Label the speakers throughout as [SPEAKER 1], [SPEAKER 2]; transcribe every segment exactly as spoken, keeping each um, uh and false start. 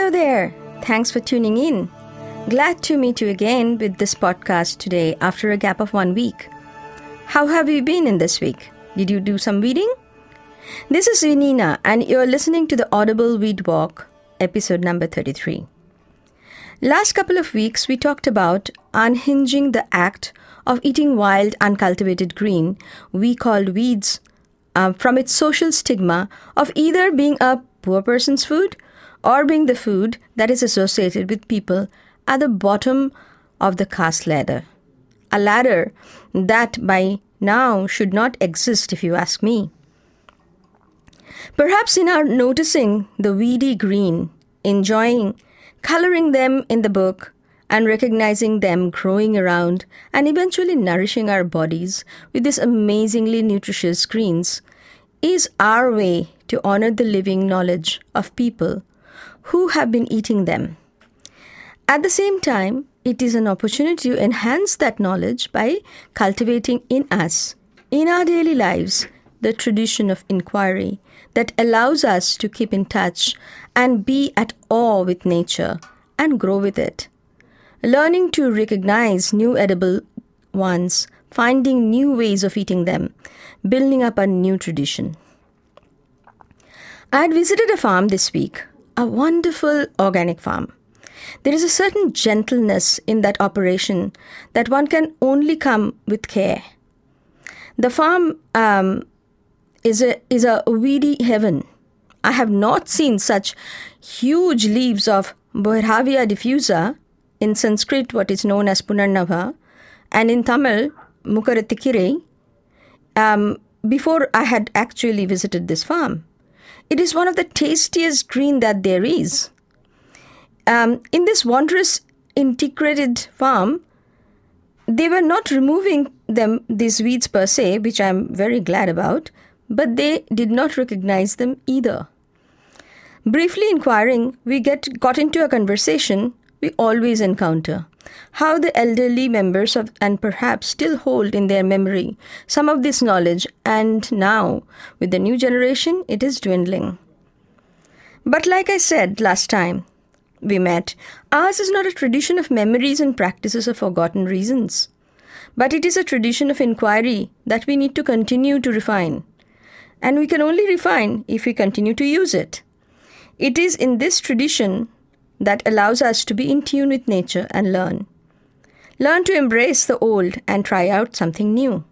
[SPEAKER 1] Hello there. Thanks for tuning in. Glad to meet you again with this podcast today after a gap of one week. How have you been in this week? Did you do some weeding? This is Vinina and you're listening to the Audible Weed Walk, episode number thirty-three. Last couple of weeks we talked about unhinging the act of eating wild, uncultivated green we called weeds uh, from its social stigma of either being a poor person's food or being the food that is associated with people at the bottom of the caste ladder. A ladder that by now should not exist if you ask me. Perhaps in our noticing the weedy green, enjoying, coloring them in the book, and recognizing them growing around and eventually nourishing our bodies with these amazingly nutritious greens is our way to honor the living knowledge of people who have been eating them. At the same time, it is an opportunity to enhance that knowledge by cultivating in us, in our daily lives, the tradition of inquiry that allows us to keep in touch and be at awe with nature and grow with it. Learning to recognize new edible ones, finding new ways of eating them, building up a new tradition. I had visited a farm this week, a wonderful organic farm. There is a certain gentleness in that operation that one can only come with care. The farm um, is a is a weedy heaven. I have not seen such huge leaves of Boerhaavia diffusa, in Sanskrit what is known as Punarnava, and in Tamil, Mukarattikire, um, before I had actually visited this farm. It is one of the tastiest green that there is. Um, in this wondrous integrated farm, they were not removing them, these weeds per se, which I'm very glad about, but they did not recognize them either. Briefly inquiring, we get got into a conversation we always encounter. How the elderly members of and perhaps still hold in their memory some of this knowledge, and now, with the new generation, it is dwindling. But like I said last time we met, ours is not a tradition of memories and practices of forgotten reasons, but it is a tradition of inquiry that we need to continue to refine. And we can only refine if we continue to use it. It is in this tradition that allows us to be in tune with nature and learn. Learn to embrace the old and try out something new.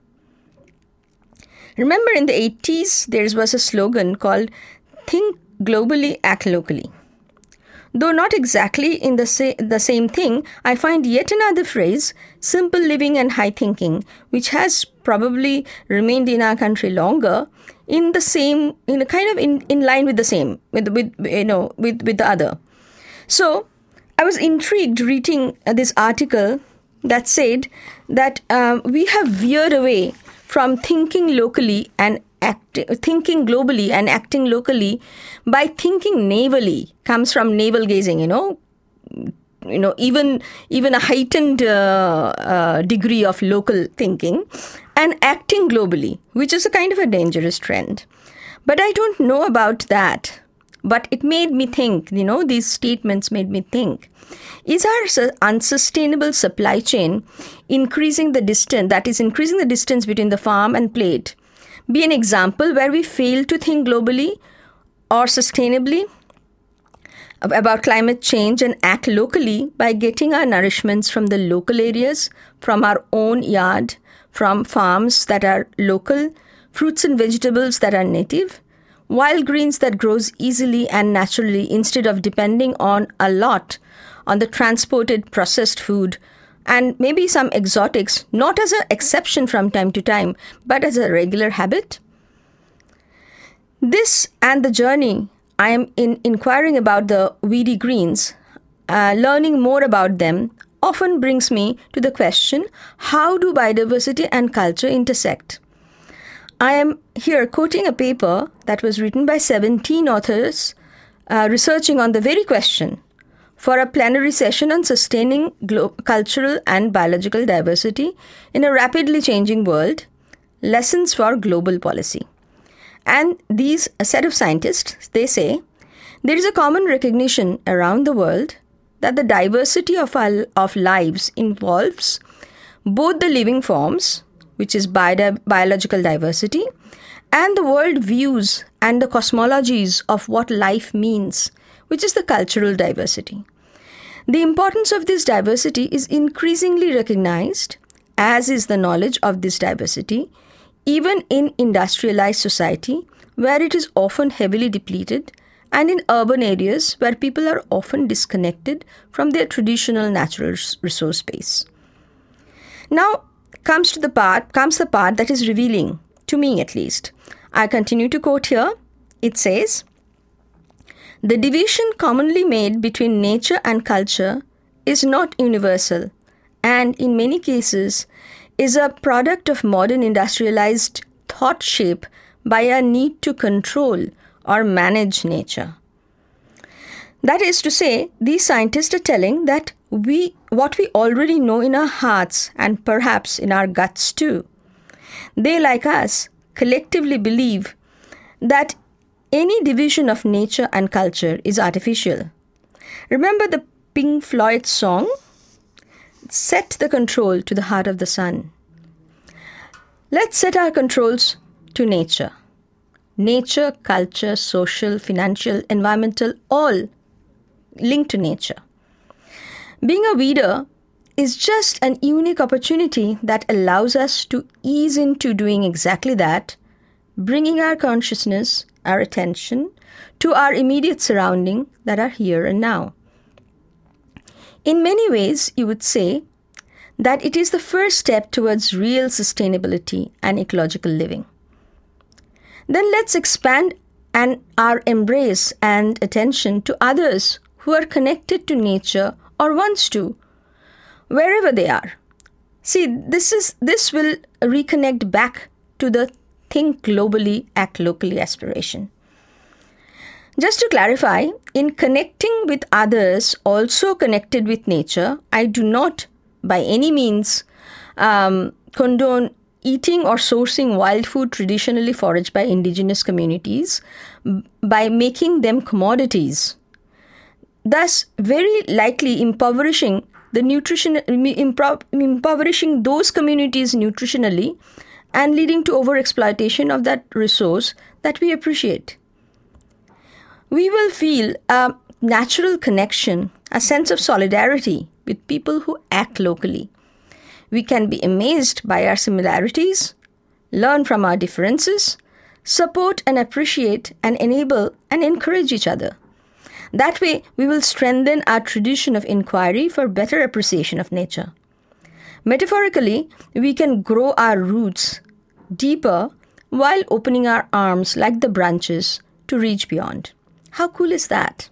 [SPEAKER 1] Remember in the eighties, there was a slogan called Think Globally, Act Locally. Though not exactly in the, sa- the same thing, I find yet another phrase, simple living and high thinking, which has probably remained in our country longer, in the same, in a kind of in, in line with the same, with, with you know, with, with the other. So, I was intrigued reading this article that said that um, we have veered away from thinking locally and act, thinking globally and acting locally by thinking navally. Comes from navel gazing, you know, you know, even even a heightened uh, uh, degree of local thinking, and acting globally, which is a kind of a dangerous trend. But I don't know about that. But it made me think, you know, these statements made me think. Is our unsustainable supply chain increasing the distance, that is increasing the distance between the farm and plate, be an example where we fail to think globally or sustainably about climate change and act locally by getting our nourishments from the local areas, from our own yard, from farms that are local, fruits and vegetables that are native, wild greens that grows easily and naturally instead of depending on a lot on the transported processed food, and maybe some exotics, not as an exception from time to time, but as a regular habit? This and the journey I am in inquiring about the weedy greens, uh, learning more about them, often brings me to the question, how do biodiversity and culture intersect? I am here quoting a paper that was written by seventeen authors uh, researching on the very question for a plenary session on sustaining glo- cultural and biological diversity in a rapidly changing world, lessons for global policy. And these a set of scientists, they say, There is a common recognition around the world that the diversity of our of lives involves both the living forms, which is bio- biological diversity, and the world views and the cosmologies of what life means, which is the cultural diversity. The importance of this diversity is increasingly recognized, as is the knowledge of this diversity, even in industrialized society, where it is often heavily depleted, and in urban areas where people are often disconnected from their traditional natural resource base. Now comes to the part comes the part that is revealing, to me at least. I continue to quote here. It says, "The division commonly made between nature and culture is not universal, and in many cases is a product of modern industrialized thought shape by a need to control or manage nature." That is to say, these scientists are telling that we, what we already know in our hearts and perhaps in our guts too. They, like us, collectively believe that any division of nature and culture is artificial. Remember the Pink Floyd song? Set the control to the heart of the sun. Let's set our controls to nature. Nature, culture, social, financial, environmental, all linked to nature. Being a weeder is just an unique opportunity that allows us to ease into doing exactly that, bringing our consciousness, our attention, to our immediate surrounding that are here and now. In many ways, you would say that it is the first step towards real sustainability and ecological living. Then let's expand and our embrace and attention to others who are connected to nature or wants to, wherever they are. See, this is this will reconnect back to the think globally, act locally aspiration. Just to clarify, in connecting with others, also connected with nature, I do not by any means um, condone eating or sourcing wild food traditionally foraged by indigenous communities by making them commodities, thus very likely impoverishing the nutrition, impro- impoverishing those communities nutritionally and leading to overexploitation of that resource that we appreciate. We will feel a natural connection, a sense of solidarity with people who act locally. We can be amazed by our similarities, learn from our differences, support and appreciate and enable and encourage each other. That way, we will strengthen our tradition of inquiry for better appreciation of nature. Metaphorically, we can grow our roots deeper while opening our arms like the branches to reach beyond. How cool is that?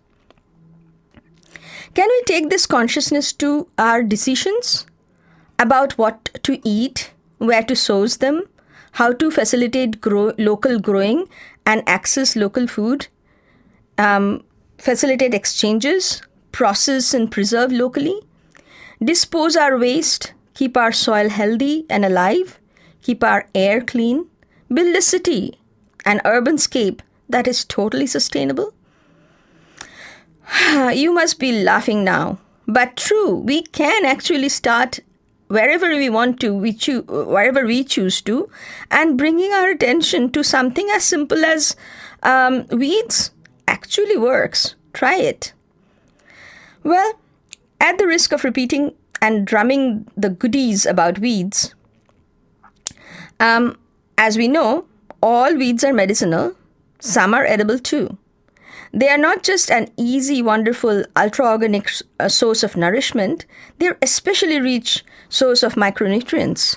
[SPEAKER 1] Can we take this consciousness to our decisions about what to eat, where to source them, how to facilitate grow- local growing and access local food, um, facilitate exchanges, process and preserve locally, dispose our waste, keep our soil healthy and alive, keep our air clean, build a city, an urban scape that is totally sustainable? You must be laughing now, but true, we can actually start wherever we want to, we choose, wherever we choose to, and bringing our attention to something as simple as um, weeds actually works. Try it. Well, at the risk of repeating and drumming the goodies about weeds, um, as we know, all weeds are medicinal. Some are edible too. They are not just an easy, wonderful, ultra-organic uh, source of nourishment. They are especially rich source of micronutrients.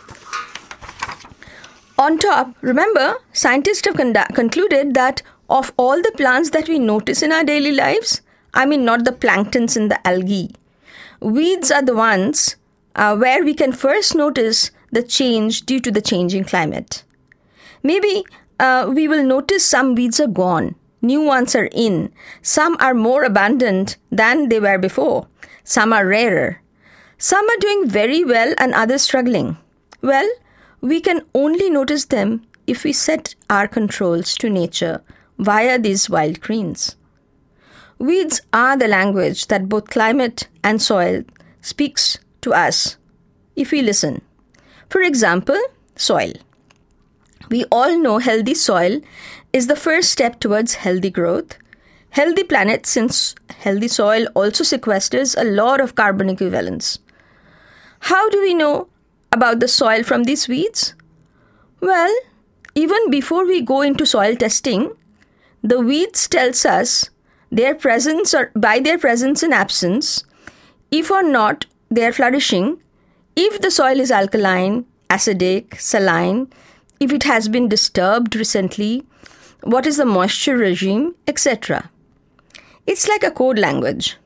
[SPEAKER 1] On top, remember, scientists have con- concluded that of all the plants that we notice in our daily lives, I mean not the planktons and the algae, weeds are the ones uh, where we can first notice the change due to the changing climate. Maybe uh, we will notice some weeds are gone, new ones are in, some are more abundant than they were before, some are rarer, some are doing very well and others struggling. Well, we can only notice them if we set our controls to nature via these wild greens. Weeds are the language that both climate and soil speaks to us if we listen. For example, soil. We all know healthy soil is the first step towards healthy growth. Healthy planet, since healthy soil also sequesters a lot of carbon equivalents. How do we know about the soil from these weeds? Well, even before we go into soil testing, the weeds tells us their presence or by their presence and absence, if or not they are flourishing, if the soil is alkaline, acidic, saline, if it has been disturbed recently, what is the moisture regime, et cetera. It's like a code language.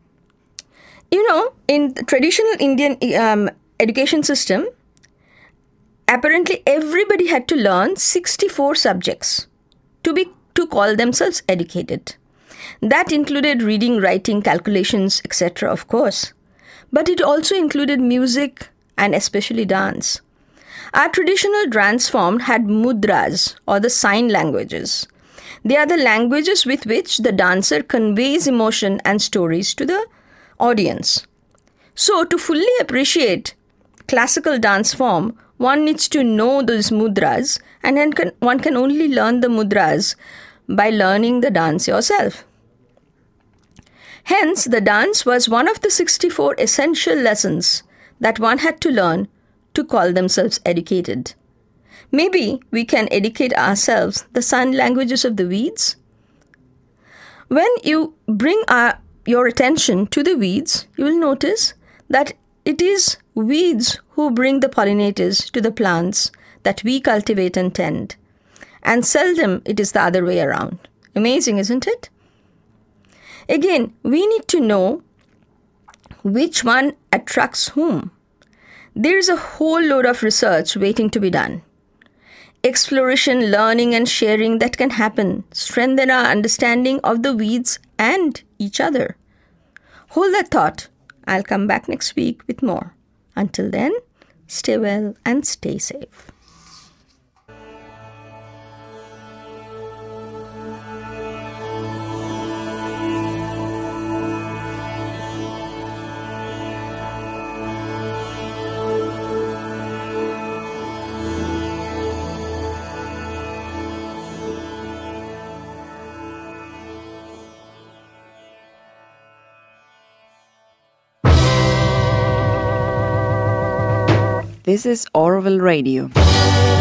[SPEAKER 1] You know, in the traditional Indian um, education system, apparently everybody had to learn sixty-four subjects to be to call themselves educated. That included reading, writing, calculations, et cetera, of course. But it also included music and especially dance. Our traditional dance form had mudras, or the sign languages. They are the languages with which the dancer conveys emotion and stories to the audience. So, to fully appreciate classical dance form, one needs to know those mudras, and then can, one can only learn the mudras by learning the dance yourself. Hence, the dance was one of the sixty-four essential lessons that one had to learn to call themselves educated. Maybe we can educate ourselves the sign languages of the weeds. When you bring our, your attention to the weeds, you will notice that it is weeds who bring the pollinators to the plants that we cultivate and tend. And seldom it is the other way around. Amazing, isn't it? Again, we need to know which one attracts whom. There is a whole load of research waiting to be done. Exploration, learning and sharing that can happen strengthen our understanding of the weeds and each other. Hold that thought. I'll come back next week with more. Until then, stay well and stay safe.
[SPEAKER 2] This is Orville Radio.